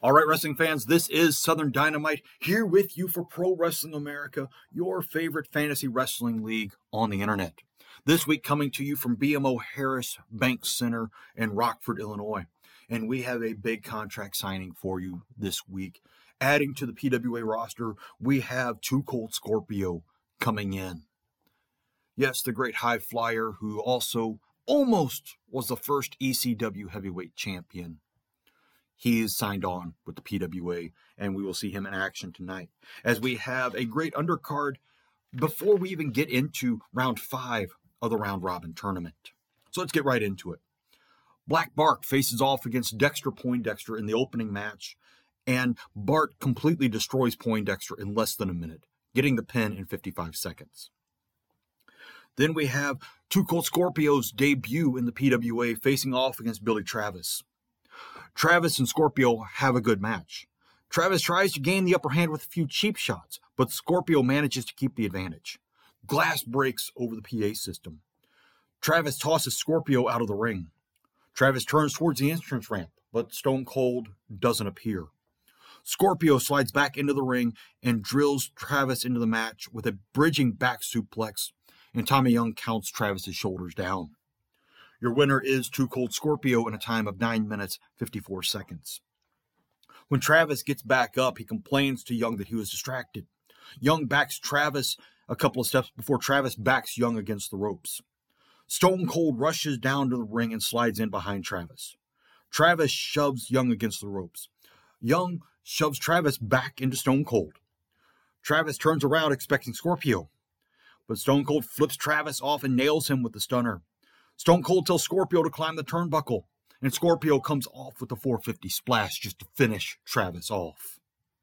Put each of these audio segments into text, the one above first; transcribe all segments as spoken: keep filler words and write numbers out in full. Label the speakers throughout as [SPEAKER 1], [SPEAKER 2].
[SPEAKER 1] All right, wrestling fans, this is Southern Dynamite here with you for Pro Wrestling America, your favorite fantasy wrestling league on the internet. This week coming to you from B M O Harris Bank Center in Rockford, Illinois. And we have a big contract signing for you this week. Adding to the P W A roster, we have Too Cold Scorpio coming in. Yes, the great high flyer who also almost was the first E C W heavyweight champion. He is signed on with the P W A, and we will see him in action tonight. As we have a great undercard before we even get into round five of the round robin tournament. So let's get right into it. Black Bart faces off against Dexter Poindexter in the opening match, and Bart completely destroys Poindexter in less than a minute, getting the pin in fifty-five seconds. Then we have Too Cold Scorpio's debut in the P W A facing off against Billy Travis. Travis and Scorpio have a good match. Travis tries to gain the upper hand with a few cheap shots, but Scorpio manages to keep the advantage. Glass breaks over the P A system. Travis tosses Scorpio out of the ring. Travis turns towards the entrance ramp, but Stone Cold doesn't appear. Scorpio slides back into the ring and drills Travis into the match with a bridging back suplex, and Tommy Young counts Travis's shoulders down. Your winner is Too Cold Scorpio in a time of nine minutes, fifty-four seconds. When Travis gets back up, he complains to Young that he was distracted. Young backs Travis a couple of steps before Travis backs Young against the ropes. Stone Cold rushes down to the ring and slides in behind Travis. Travis shoves Young against the ropes. Young shoves Travis back into Stone Cold. Travis turns around expecting Scorpio, but Stone Cold flips Travis off and nails him with the stunner. Stone Cold tells Scorpio to climb the turnbuckle, and Scorpio comes off with the four fifty splash just to finish Travis off.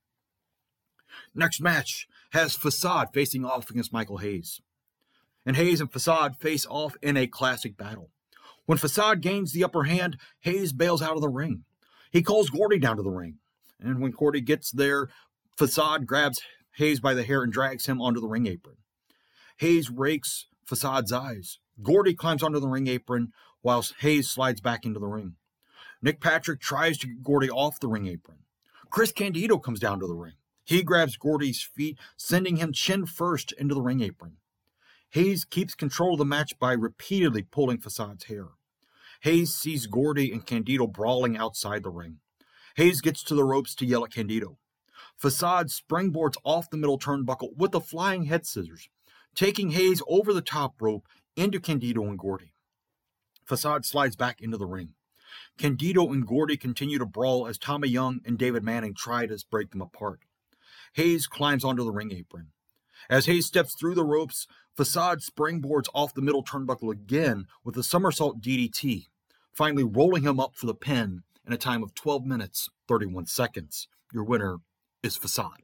[SPEAKER 1] Next match has Facade facing off against Michael Hayes. And Hayes and Facade face off in a classic battle. When Facade gains the upper hand, Hayes bails out of the ring. He calls Gordy down to the ring. And when Gordy gets there, Facade grabs Hayes by the hair and drags him onto the ring apron. Hayes rakes Facade's eyes. Gordy climbs onto the ring apron whilst Hayes slides back into the ring. Nick Patrick tries to get Gordy off the ring apron. Chris Candido comes down to the ring. He grabs Gordy's feet, sending him chin first into the ring apron. Hayes keeps control of the match by repeatedly pulling Facade's hair. Hayes sees Gordy and Candido brawling outside the ring. Hayes gets to the ropes to yell at Candido. Facade springboards off the middle turnbuckle with the flying head scissors, taking Hayes over the top rope into Candido and Gordy. Facade slides back into the ring. Candido and Gordy continue to brawl as Tommy Young and David Manning try to break them apart. Hayes climbs onto the ring apron. As Hayes steps through the ropes, Facade springboards off the middle turnbuckle again with a somersault D D T, finally rolling him up for the pin in a time of twelve minutes, thirty-one seconds. Your winner is Facade.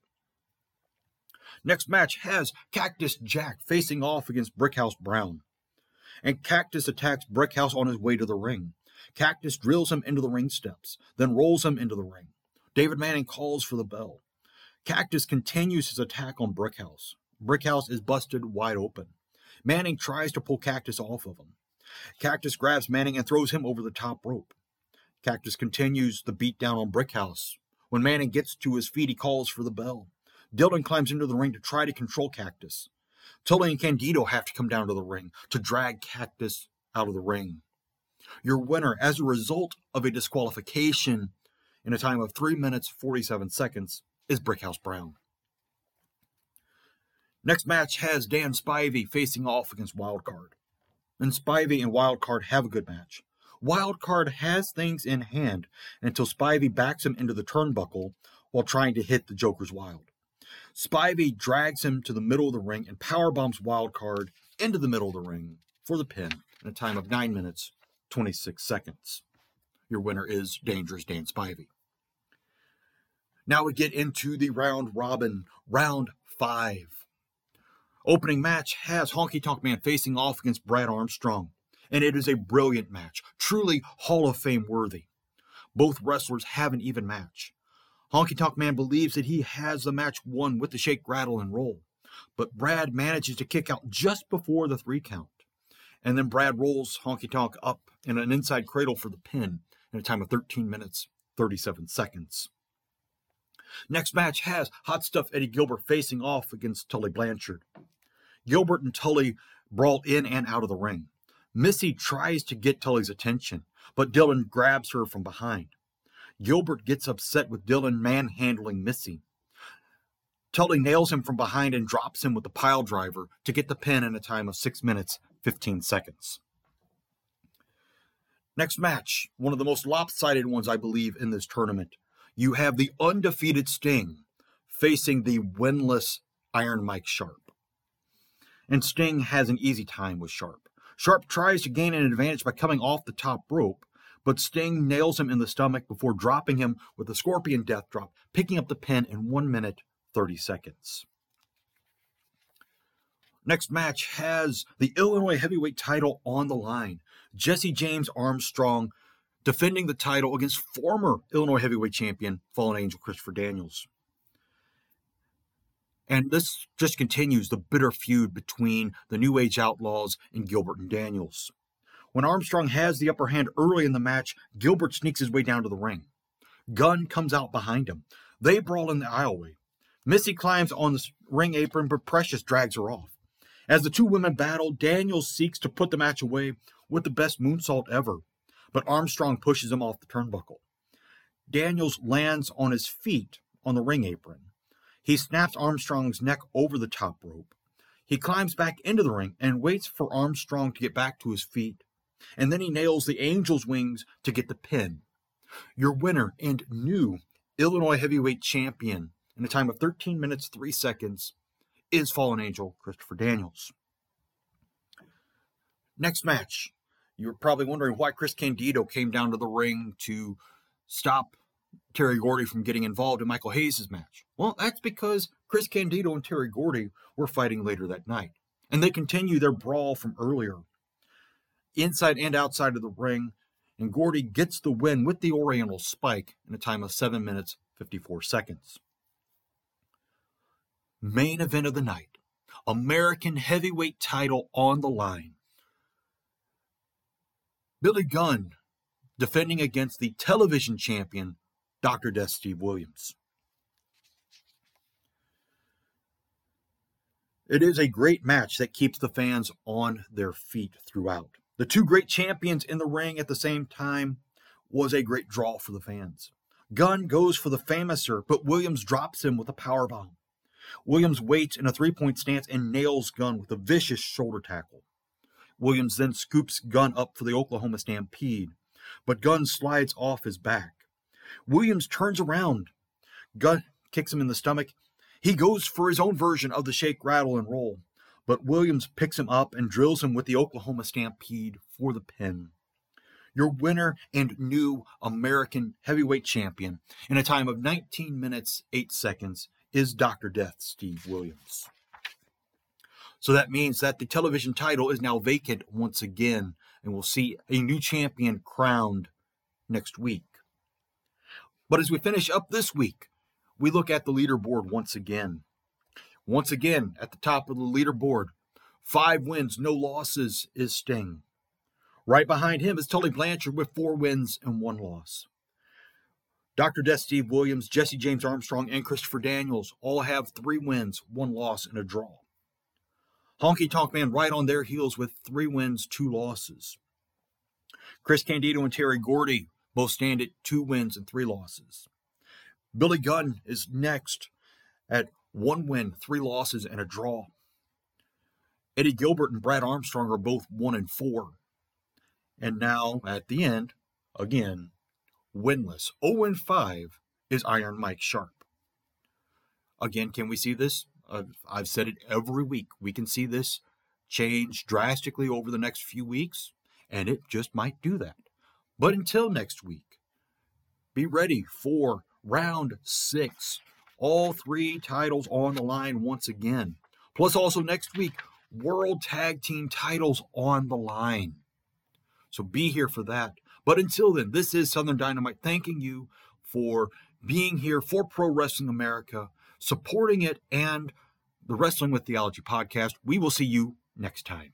[SPEAKER 1] Next match has Cactus Jack facing off against Brickhouse Brown. And Cactus attacks Brickhouse on his way to the ring. Cactus drills him into the ring steps, then rolls him into the ring. David Manning calls for the bell. Cactus continues his attack on Brickhouse. Brickhouse is busted wide open. Manning tries to pull Cactus off of him. Cactus grabs Manning and throws him over the top rope. Cactus continues the beatdown on Brickhouse. When Manning gets to his feet, he calls for the bell. Dillon climbs into the ring to try to control Cactus. Tully and Candido have to come down to the ring to drag Cactus out of the ring. Your winner, as a result of a disqualification in a time of three minutes, forty-seven seconds, is Brickhouse Brown. Next match has Dan Spivey facing off against Wildcard. And Spivey and Wildcard have a good match. Wildcard has things in hand until Spivey backs him into the turnbuckle while trying to hit the Joker's Wild. Spivey drags him to the middle of the ring and powerbombs Wildcard into the middle of the ring for the pin in a time of nine minutes, twenty-six seconds. Your winner is Dangerous Dan Spivey. Now we get into the round robin, round five. Opening match has Honky Tonk Man facing off against Brad Armstrong, and it is a brilliant match, truly Hall of Fame worthy. Both wrestlers have an even match. Honky Tonk Man believes that he has the match won with the shake, rattle, and roll, but Brad manages to kick out just before the three count. And then Brad rolls Honky Tonk up in an inside cradle for the pin in a time of thirteen minutes, thirty-seven seconds. Next match has Hot Stuff Eddie Gilbert facing off against Tully Blanchard. Gilbert and Tully brawl in and out of the ring. Missy tries to get Tully's attention, but Dylan grabs her from behind. Gilbert gets upset with Dylan manhandling Missy. Tully nails him from behind and drops him with the pile driver to get the pin in a time of six minutes, fifteen seconds. Next match, one of the most lopsided ones, I believe, in this tournament. You have the undefeated Sting facing the winless Iron Mike Sharpe. And Sting has an easy time with Sharpe. Sharpe tries to gain an advantage by coming off the top rope, but Sting nails him in the stomach before dropping him with a Scorpion Death Drop, picking up the pin in one minute, thirty seconds. Next match has the Illinois Heavyweight title on the line. Jesse James Armstrong defending the title against former Illinois Heavyweight Champion, Fallen Angel Christopher Daniels. And this just continues the bitter feud between the New Age Outlaws and Gilbert and Daniels. When Armstrong has the upper hand early in the match, Gilbert sneaks his way down to the ring. Gunn comes out behind him. They brawl in the aisleway. Missy climbs on the ring apron, but Precious drags her off. As the two women battle, Daniels seeks to put the match away with the best moonsault ever, but Armstrong pushes him off the turnbuckle. Daniels lands on his feet on the ring apron. He snaps Armstrong's neck over the top rope. He climbs back into the ring and waits for Armstrong to get back to his feet, and then he nails the Angel's Wings to get the pin. Your winner and new Illinois Heavyweight Champion in a time of thirteen minutes, three seconds is Fallen Angel Christopher Daniels. Next match. You're probably wondering why Chris Candido came down to the ring to stop Terry Gordy from getting involved in Michael Hayes' match. Well, that's because Chris Candido and Terry Gordy were fighting later that night, and they continue their brawl from earlier, inside and outside of the ring, and Gordy gets the win with the Oriental Spike in a time of seven minutes, fifty-four seconds. Main event of the night, American Heavyweight title on the line. Billy Gunn defending against the television champion, Doctor Death Steve Williams. It is a great match that keeps the fans on their feet throughout. The two great champions in the ring at the same time was a great draw for the fans. Gunn goes for the famouser, but Williams drops him with a powerbomb. Williams waits in a three-point stance and nails Gunn with a vicious shoulder tackle. Williams then scoops Gunn up for the Oklahoma Stampede, but Gunn slides off his back. Williams turns around. Gunn kicks him in the stomach. He goes for his own version of the shake, rattle, and roll, but Williams picks him up and drills him with the Oklahoma Stampede for the pin. Your winner and new American Heavyweight Champion in a time of nineteen minutes, eight seconds is Doctor Death Steve Williams. So that means that the television title is now vacant once again, and we'll see a new champion crowned next week. But as we finish up this week, we look at the leaderboard once again. Once again, at the top of the leaderboard, five wins, no losses is Sting. Right behind him is Tully Blanchard with four wins and one loss. Doctor Death Steve Williams, Jesse James Armstrong, and Christopher Daniels all have three wins, one loss, and a draw. Honky Tonk Man right on their heels with three wins, two losses. Chris Candido and Terry Gordy both stand at two wins and three losses. Billy Gunn is next at one win, three losses, and a draw. Eddie Gilbert and Brad Armstrong are both one and four. And now, at the end, again, winless, oh and five is Iron Mike Sharpe. Again, can we see this? Uh, I've said it every week. We can see this change drastically over the next few weeks, and it just might do that. But until next week, be ready for round six. All three titles on the line once again. Plus also next week, World Tag Team titles on the line. So be here for that. But until then, this is Southern Dynamite thanking you for being here for Pro Wrestling America, supporting it, and the Wrestling with Theology podcast. We will see you next time.